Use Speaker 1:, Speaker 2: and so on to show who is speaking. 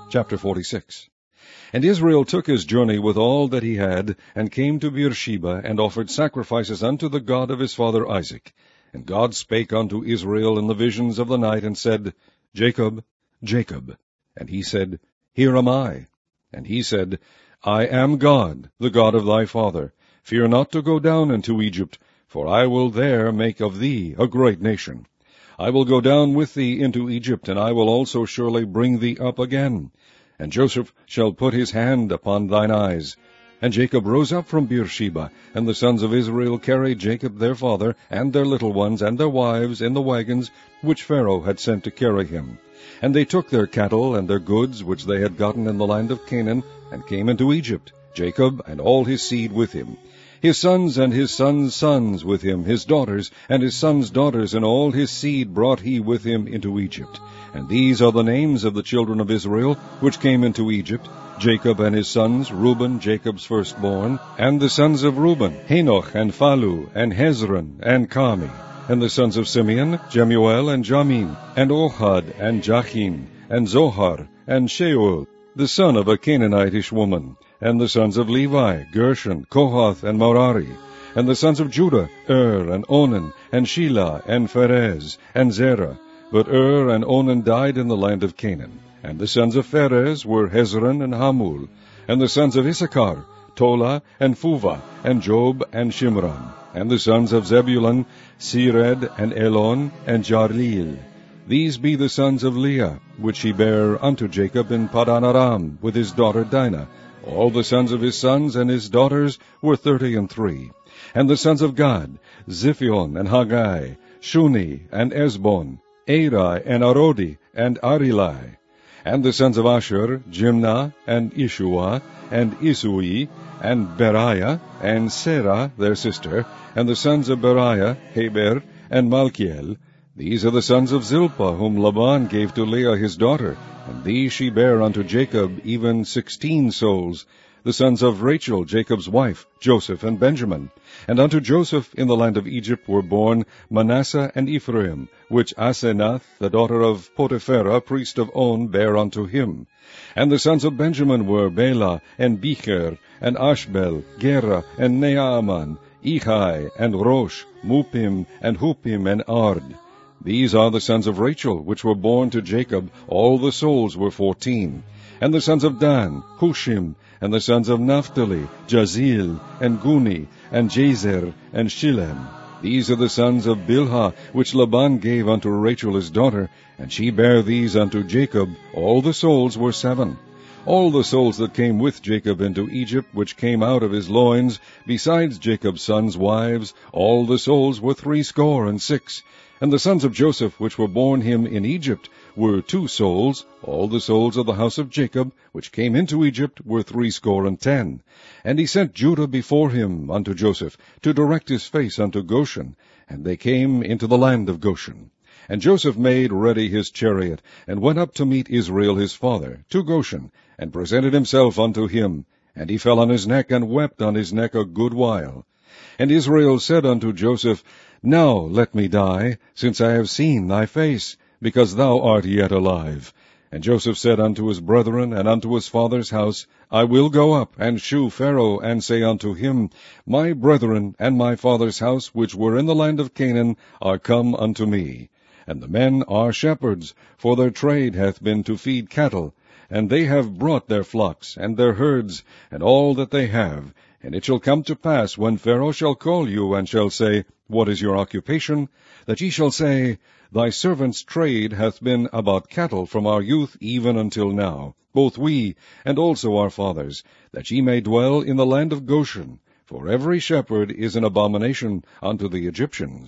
Speaker 1: Chapter 46. And Israel took his journey with all that he had, and came to Beersheba, and offered sacrifices unto the God of his father Isaac. And God spake unto Israel in the visions of the night, and said, Jacob, Jacob. And he said, Here am I. And he said, I am God, the God of thy father. Fear not to go down into Egypt, for I will there make of thee a great nation. I will go down with thee into Egypt, and I will also surely bring thee up again. And Joseph shall put his hand upon thine eyes. And Jacob rose up from Beersheba, and the sons of Israel carried Jacob their father, and their little ones, and their wives, in the wagons which Pharaoh had sent to carry him. And they took their cattle and their goods which they had gotten in the land of Canaan, and came into Egypt, Jacob and all his seed with him. His sons and his sons' sons with him, his daughters, and his sons' daughters, and all his seed brought he with him into Egypt. And these are the names of the children of Israel, which came into Egypt: Jacob and his sons, Reuben, Jacob's firstborn, and the sons of Reuben, Hanoch, and Phalu, and Hezron, and Carmi. And the sons of Simeon, Jemuel, and Jamin, and Ohad, and Jachin, and Zohar, and Sheuel, the son of a Canaanitish woman. And the sons of Levi, Gershon, Kohath, and Merari. And the sons of Judah, and Onan, and Shelah, and Pharez, and Zerah. But and Onan died in the land of Canaan. And the sons of Pharez were Hezron and Hamul. And the sons of Issachar, Tola, and Phuvah, and Job, and Shimron. And the sons of Zebulun, Sered, and Elon, and Jarleel. These be the sons of Leah, which he bare unto Jacob in Padan Aram, with his daughter Dinah. All the sons of his sons and his daughters were 33. And the sons of Gad, Ziphion, and Haggai, Shuni, and Esbon, Eri, and Arodi, and Arilai. And the sons of Asher, Jimnah, and Ishua, and Isui, and Beriah, and Serah their sister. And the sons of Beriah, Heber, and Malchiel. These are the sons of Zilpah, whom Laban gave to Leah his daughter, and these she bare unto Jacob, even 16 souls. The sons of Rachel, Jacob's wife, Joseph and Benjamin. And unto Joseph in the land of Egypt were born Manasseh and Ephraim, which Asenath, the daughter of Potipherah, priest of On, bare unto him. And the sons of Benjamin were Bela, and Becher, and Ashbel, Gera, and Naaman, Ehai, and Rosh, Mupim, and Hupim, and Ard. These are the sons of Rachel, which were born to Jacob. All the souls were 14. And the sons of Dan, Hushim. And the sons of Naphtali, Jazil, and Guni, and Jazer, and Shillem. These are the sons of Bilhah, which Laban gave unto Rachel his daughter, and she bare these unto Jacob. All the souls were 7. All the souls that came with Jacob into Egypt, which came out of his loins, besides Jacob's sons' wives, all the souls were 66. And the sons of Joseph, which were born him in Egypt, were 2 souls. All the souls of the house of Jacob, which came into Egypt, were 70. And he sent Judah before him unto Joseph, to direct his face unto Goshen. And they came into the land of Goshen. And Joseph made ready his chariot, and went up to meet Israel his father, to Goshen, and presented himself unto him. And he fell on his neck, and wept on his neck a good while. And Israel said unto Joseph, Now let me die, since I have seen thy face, because thou art yet alive. And Joseph said unto his brethren and unto his father's house, I will go up and shew Pharaoh, and say unto him, My brethren and my father's house, which were in the land of Canaan, are come unto me. And the men are shepherds, for their trade hath been to feed cattle. And they have brought their flocks, and their herds, and all that they have. And it shall come to pass, when Pharaoh shall call you, and shall say, What is your occupation? That ye shall say, Thy servant's trade hath been about cattle from our youth even until now, both we, and also our fathers, that ye may dwell in the land of Goshen. For every shepherd is an abomination unto the Egyptians.